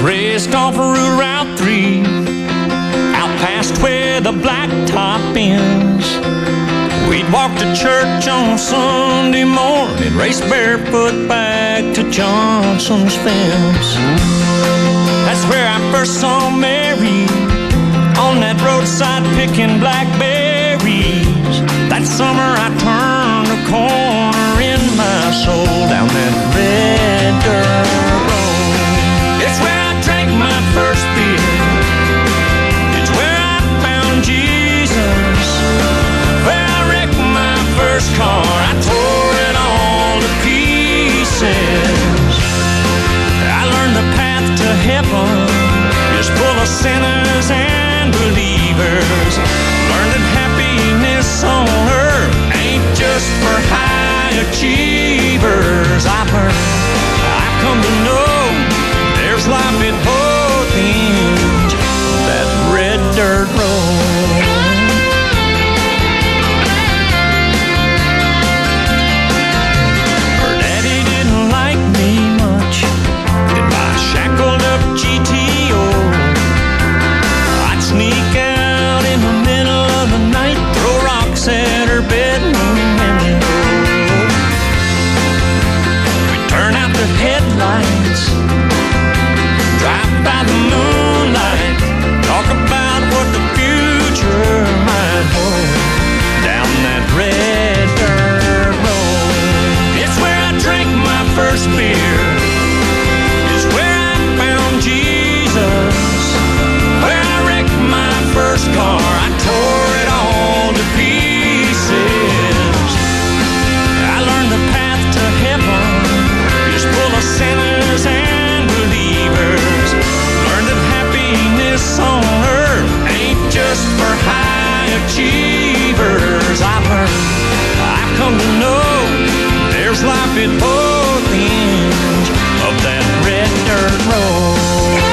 raced off Route 3, out past where the blacktop ends. We'd walk to church on Sunday morning, race barefoot back to Johnson's fence. That's where I first saw Mary, on that roadside picking blackberries. That summer I turned a corner in my soul, down that red dirt road. It's where I drank my first beer, it's where I found Jesus, where I wrecked my first car, I tore it all to pieces. I learned the path to heaven is full of sinners and believers. Learned that happiness on earth ain't just for high achievers. I've come to know there's life at both ends of that red dirt road. Her daddy didn't like me much in my shackled up GTO. I'd sneak out in the middle of the night, throw rocks at her bedroom window. We'd turn out the headlights, drive by the moonlight, talk about what the future might hold, down that red dirt road. It's where I drank my first beer, it's where I found Jesus, where I wrecked my first car, I tore it all to pieces. I learned the path to heaven is full of sinners and believers. Learned that happiness on earth ain't just for high achievers. I've come to know there's life at both ends of that red dirt road.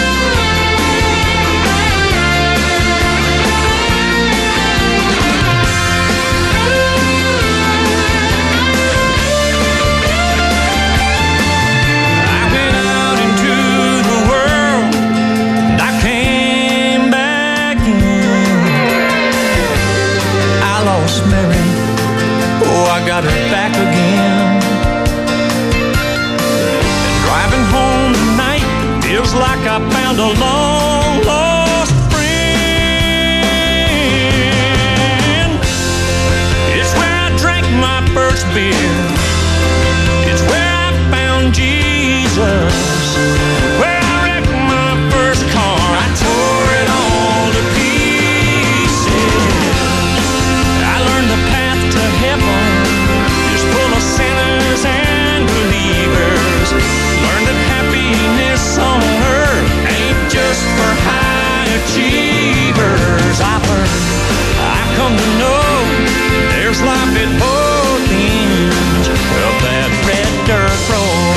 I went out into the world and I came back in. I lost Mary, oh, I got her back again. And driving home tonight feels like I found a long lost friend. It's where I drank my first beer, it's where I found Jesus, where I wrecked my first car, I tore it all to pieces. I learned the path to heaven is full of sinners and believers. Learned that happiness on earth ain't just for high achievers. I've come to know there's life at both ends of that red dirt road.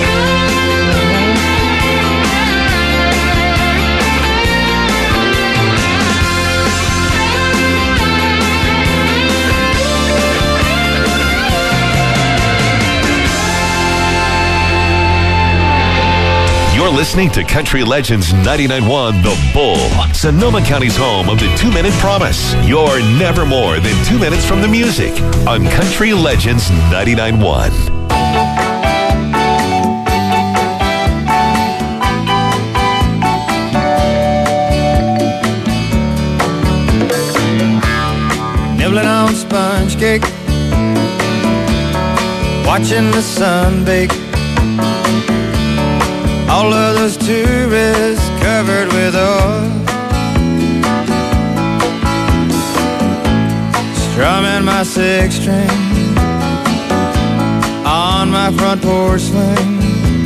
You're listening to Country Legends 99.1 The Bull, Sonoma County's home of the 2-Minute Promise. You're never more than 2 minutes from the music on Country Legends 99.1. Nibbling on sponge cake, watching the sun bake. All of those tourists covered with oil, strumming my six string on my front porch swing.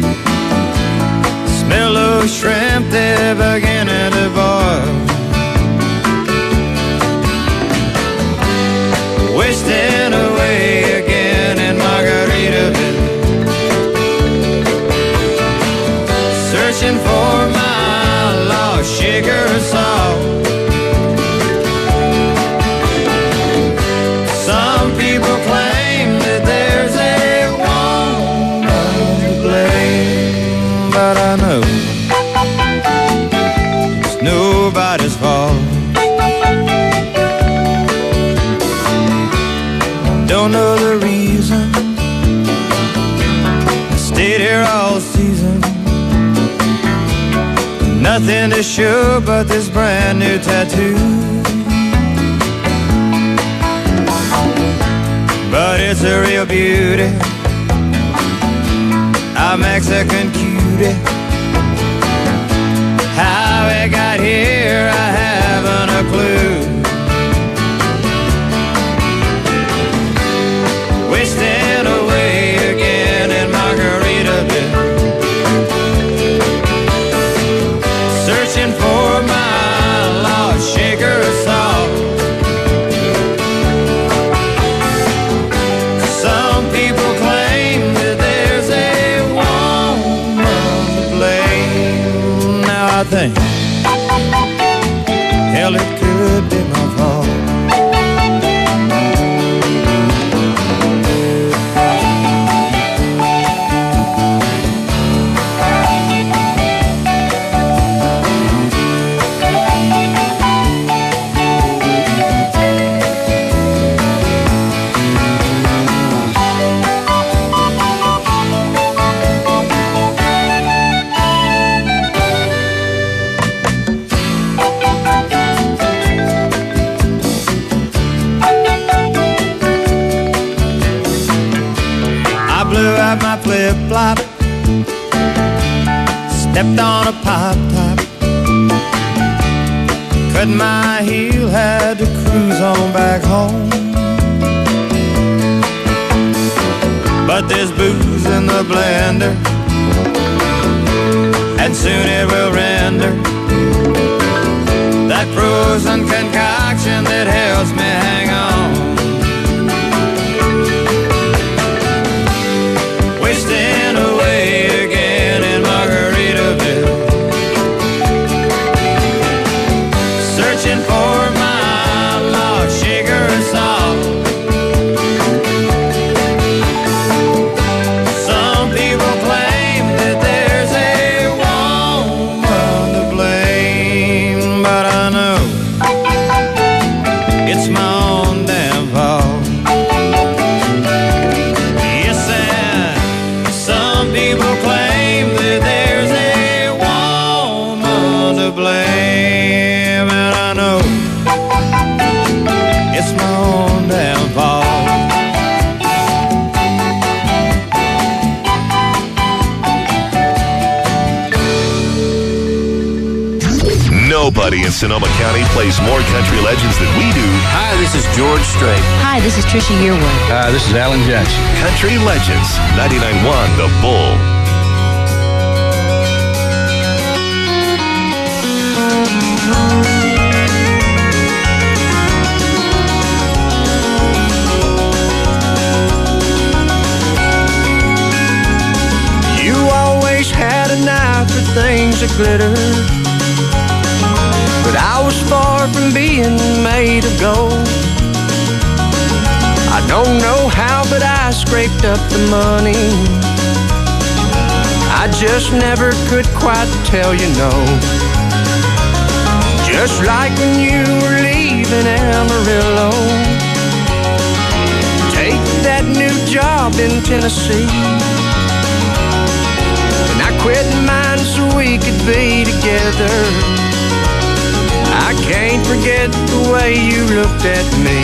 Smell those shrimp, they're beginning to boil. Wasting away again in Margaritaville, searching for my lost sugar and salt. Some people claim that there's a woman to blame, but I know all season. Nothing to show but this brand new tattoo. But it's a real beauty, a Mexican cutie. How it got here, I haven't a clue. Wasting away again in Margaritaville, searching for my lost shaker of salt. Some people claim that there's a woman to blame. Now I think, hell, it could be my fault. My flip-flop, stepped on a pop-top, cut my heel, had to cruise on back home. But there's booze in the blender, and soon it will render that frozen concoction that helps me hang on. Wasting away again in Margaritaville, searching for my lost shaker of salt. Some people claim that there's a woman to blame, but I know it's my own damn fault. People claim that there's a woman to blame, and I know it's my own damn fault. Nobody in Sonoma County plays more country legends than we do. Hi, this is George Strait. Hi, this is Trisha Yearwood. Hi, this is Alan Jackson. Country Legends, 99.1 The Bull. You always had an eye for things that glitter, but I was far from being made of gold. I don't know how, but I scraped up the money. I just never could quite tell you no. Just like when you were leaving Amarillo, take that new job in Tennessee, and I quit mine so we could be together. I can't forget the way you looked at me.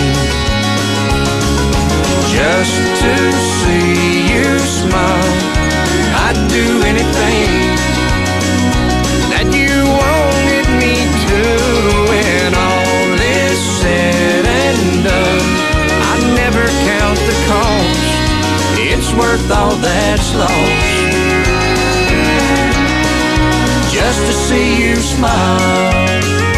Just to see you smile, I'd do anything that you wanted me to. When all is said and done, I never count the cost. It's worth all that's lost, just to see you smile.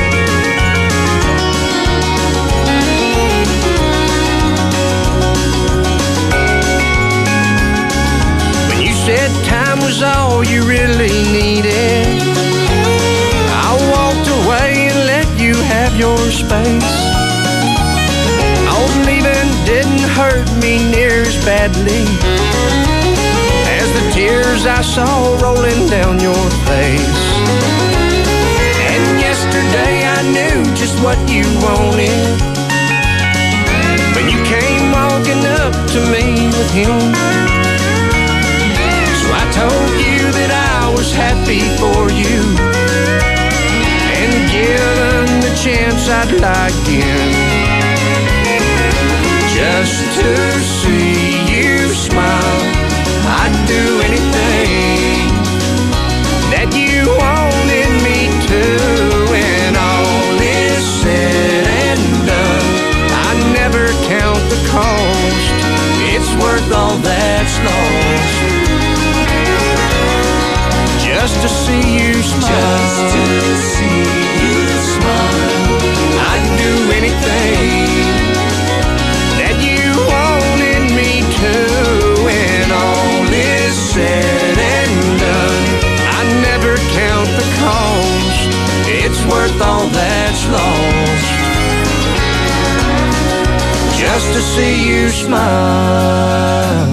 Said time was all you really needed, I walked away and let you have your space. Oh, leaving didn't hurt me near as badly as the tears I saw rolling down your face. And yesterday I knew just what you wanted when you came walking up to me with him. I told you times I'd like in, just to see you smile. I'd do anything that you wanted me to. When all is said and done, I never count the cost. It's worth all that's lost, just to see you smile. Just to see you smile. I'd do anything that you wanted me to. When all is said and done, I never count the cost. It's worth all that's lost, just to see you smile.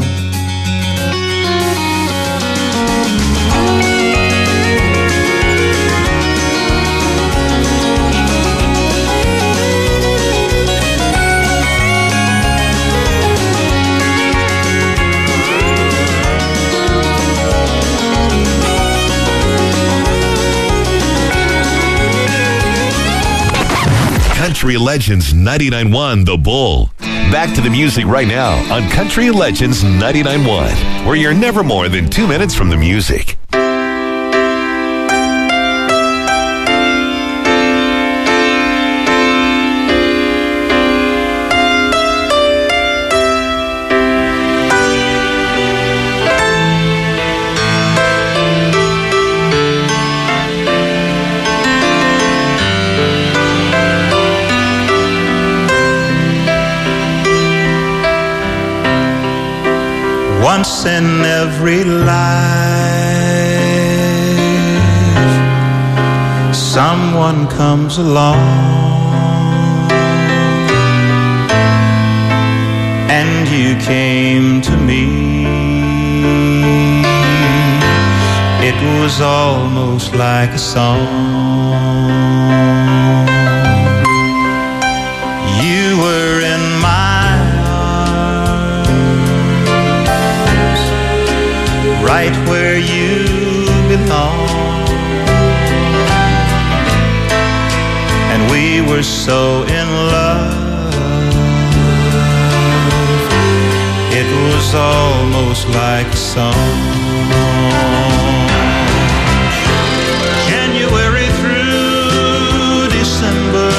Country Legends 99.1 The Bull. Back to the music right now on Country Legends 99.1, where you're never more than 2 minutes from the music. Once in every life, someone comes along, and you came to me. It was almost like a song. You were in my right where you belong, and we were so in love. It was almost like a song. January through December,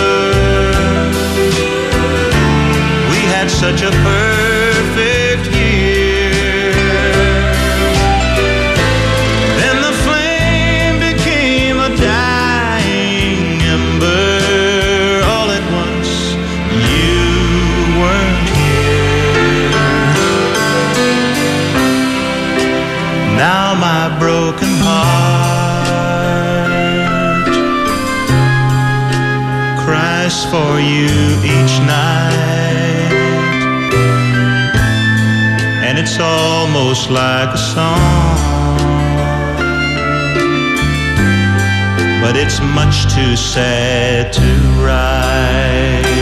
we had such a perfect year. Now my broken heart cries for you each night, and it's almost like a song, but it's much too sad to write.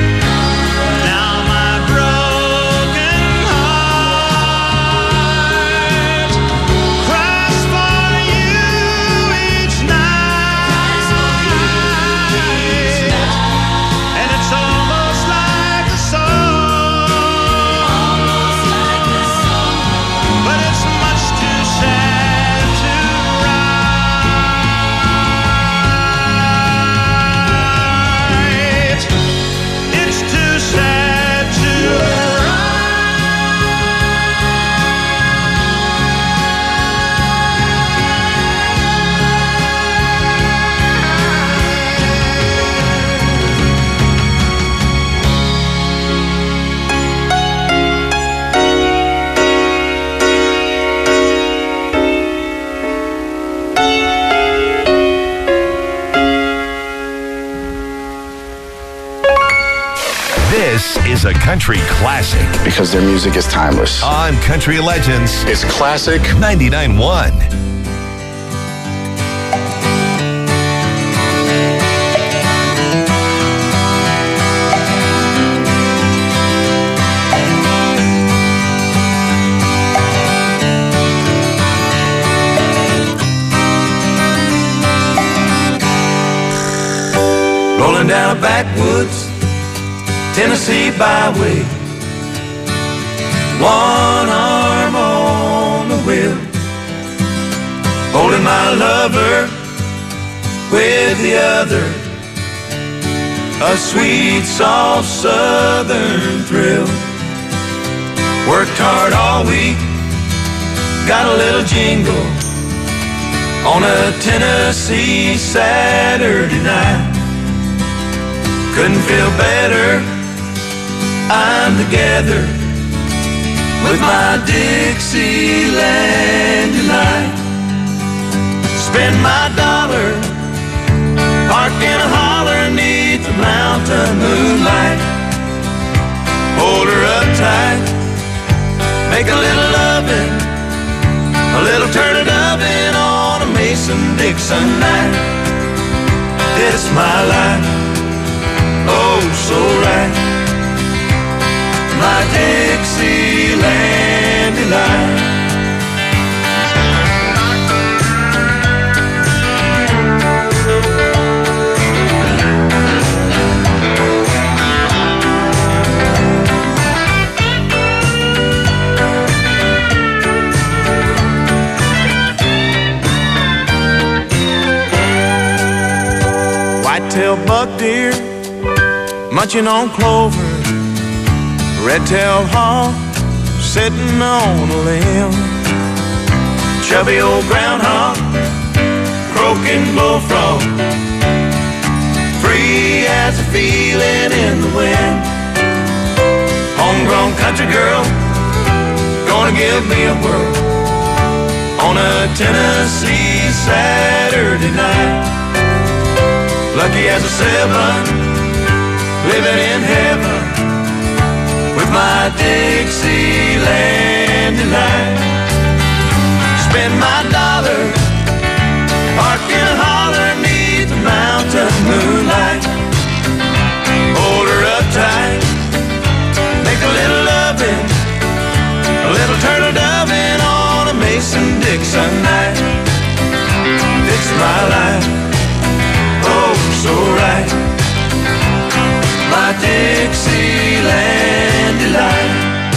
Now my broken heart This is a country classic Because their music is timeless. on Country Legends It's classic. 99.1. Rolling down a backwoods Tennessee byway, one arm on the wheel, holding my lover with the other, a sweet, soft southern thrill. Worked hard all week, got a little jingle on a Tennessee Saturday night. Couldn't feel better, I'm together with my Dixieland delight. Spend my dollar, park in a holler neath the mountain moonlight. Hold her up tight, make a little lovin', a little turning oven on a Mason-Dixon night. This my life, oh so right, my Dixieland delight. White-tailed buck deer munching on clover, red-tailed hawk sitting on a limb, chubby old groundhog croaking bullfrog, free as a feeling in the wind. Homegrown country girl gonna give me a whirl on a Tennessee Saturday night. Lucky as a seven, living in heaven with my Dixieland delight. Spend my dollar, park in a holler neath the mountain moonlight. Hold her up tight, make a little lovin', a little turtle dovin' on a Mason-Dixon night. It's my life, oh so right, my Dixieland delight.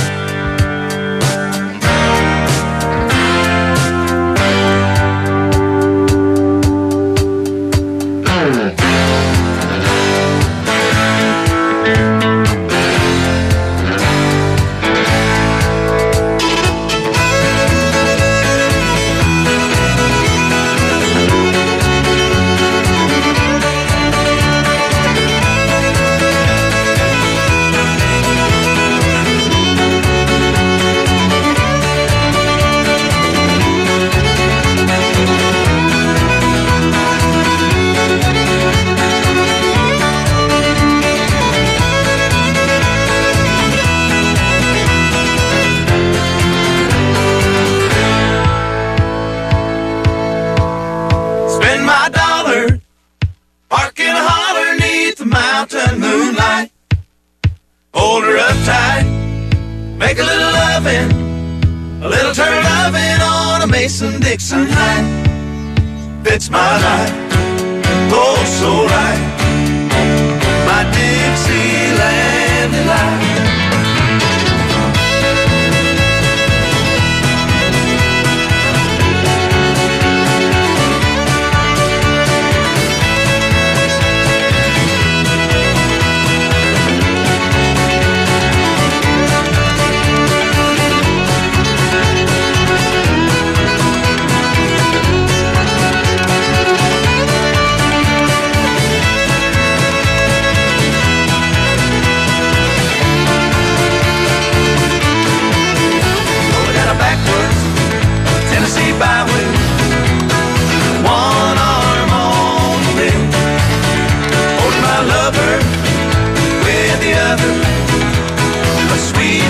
Spend my dollar, park in a holler neath the mountain moonlight. Hold her up tight, make a little lovin', a little turn lovin' on a Mason-Dixon night. Fits my life, oh so right, my Dixieland delight. Byway, one arm on the wheel, holding my lover with the other,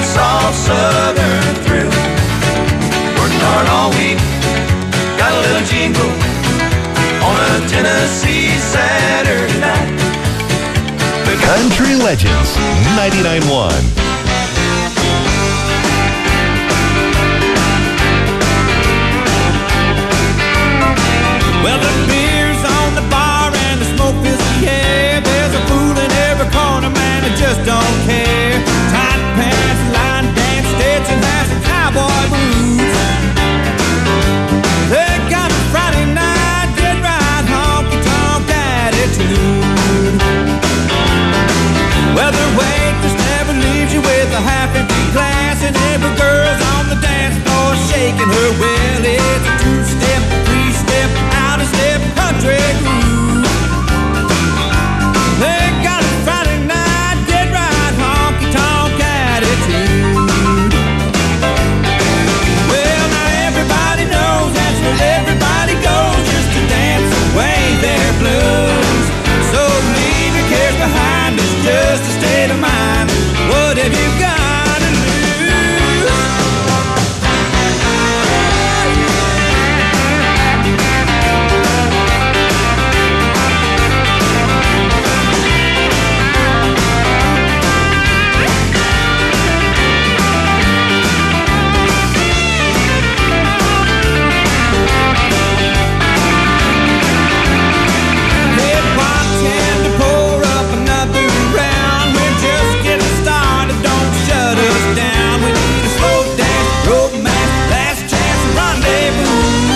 soft southern thrill. Worked hard all week, got a little jingle on a Tennessee Saturday night. Country Legends 99.1. Well, the beer's on the bar and the smoke fills the air. There's a fool in every corner, man, I just don't care. Tight pants, line dance, Stetson hats, and cowboy boots. They got a Friday night, get right, honky-tonk attitude. Well, the waitress never leaves you with a half-empty glass, and every girl's on the dance floor shaking her. Well, it's a two-step, three-step, out-of-step country groove. They got a Friday night, get right, honky-tonk attitude. Well, now everybody knows that's where everybody goes, just to dance away their blues. So leave your cares behind, it's just a state of mind. What have you got to lose? Hey, bartender, pour up another round. We're just getting started, don't shut us down. We need a slow dance, romance, last chance, rendezvous.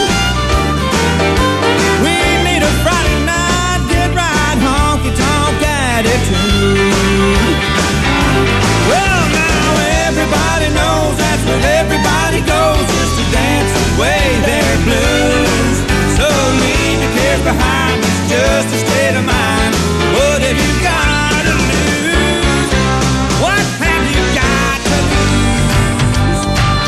We need a Friday night, get right, honky-tonk attitude. Well, now everybody knows that's where everybody goes, just to dance away their blues. So leave your cares behind, it's just a state of mind. What have you got to lose? What have you got to lose?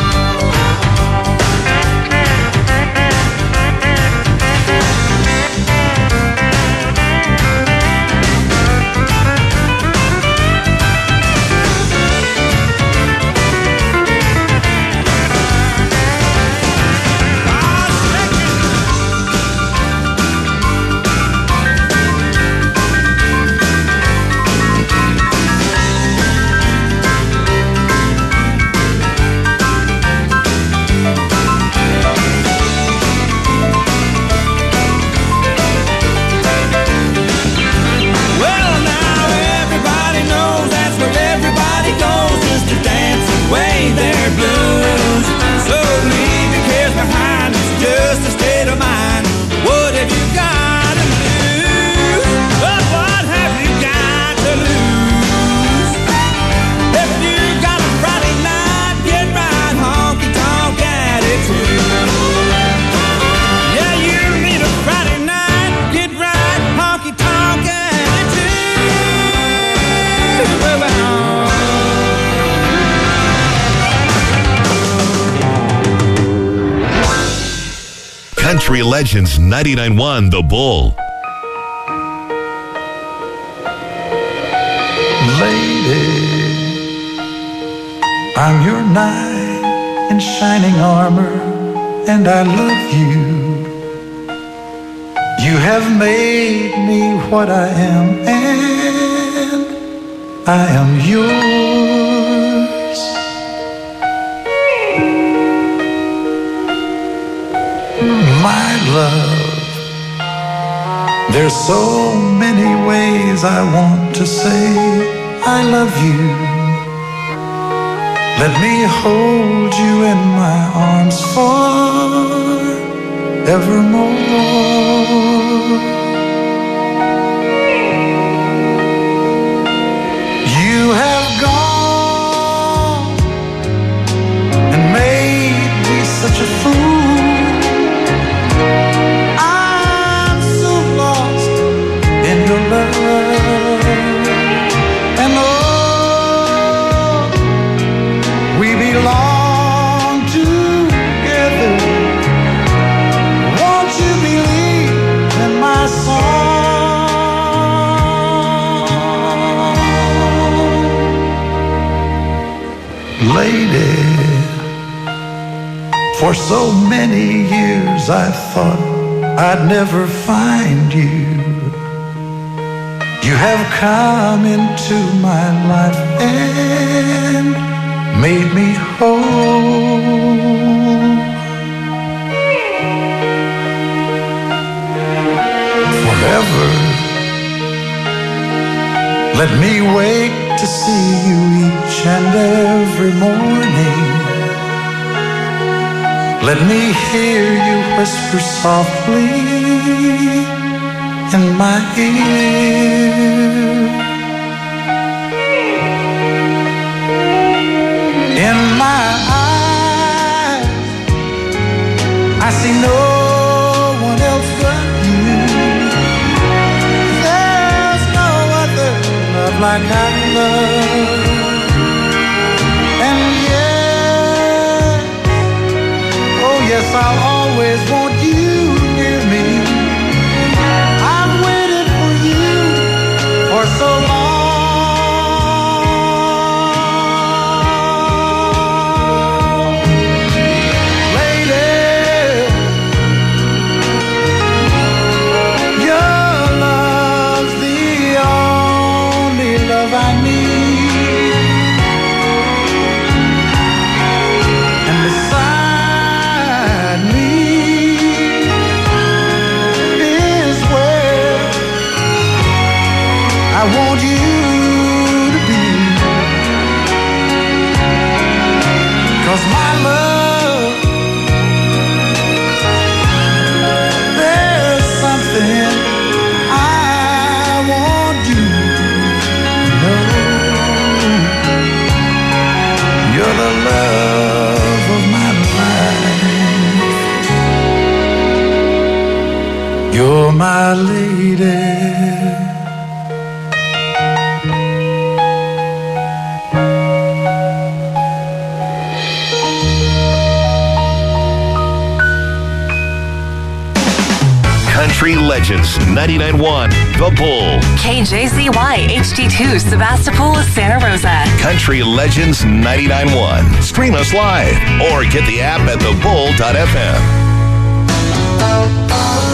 Well, now everybody knows that's where everybody goes, just to dance away their blues. So leave your cares behind, it's just a state of mind. What have you got to lose? But what have you got to lose? If you got a Friday night, get right, honky-tonk attitude. Yeah, you need a Friday night, get right, honky-tonk attitude. Country Legends 99.1 The Bull. Lady, I'm your knight in shining armor, and I love you. You have made me what I am, and I am yours. My love, there's so many ways I want to say I love you. Let me hold you in my arms forevermore. You have gone and made me such a fool. I'm so lost in your love. And oh, we belong together. Won't you believe in my lady. For so many years I thought I'd never find you. You have come into my life and made me whole. Forever, let me wake to see you each and every morning. Let me hear you whisper softly in my ear. In my eyes, I see no one else but you. There's no other love like I love. And yes, I'll always want you near me. I've waited for you for so long. Lady, your love's the only love I need. And beside me is where I want you to be. 'Cause my love, there's something I want you to know. You're the love of my life. You're my lady. Country Legends 99.1 The Bull. KJZY HD2 Sebastopol, Santa Rosa. Country Legends 99.1. Stream us live or get the app at thebull.fm.